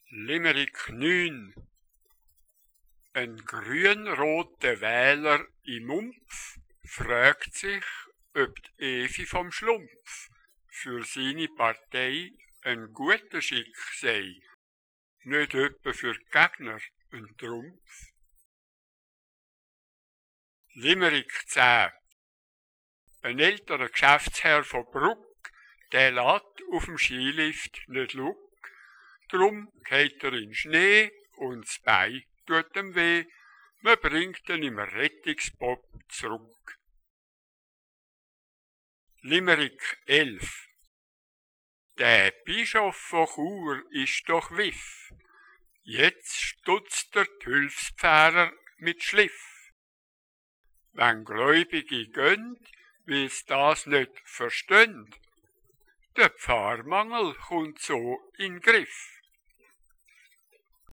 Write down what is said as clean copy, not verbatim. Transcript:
Limerick 9. Ein grünroter Wähler im Mumpf fragt sich, ob die Evi vom Schlumpf für seine Partei ein guter Schick sei, nicht etwa für die Gegner ein Trumpf. Limerick 10. Ein älterer Geschäftsherr von Bruck, der lässt auf dem Skilift nicht Luck, drum geht er in Schnee und das Bein tut ihm weh, man bringt ihn im Rettungsbob zurück. Limerick 11. Der Bischof von Chur ist doch wiff, jetzt stutzt der Hilfspfarrer mit Schliff. Wenn Gläubige gönnt, weil's das nicht verstehen, der Pfarrmangel kommt so in Griff.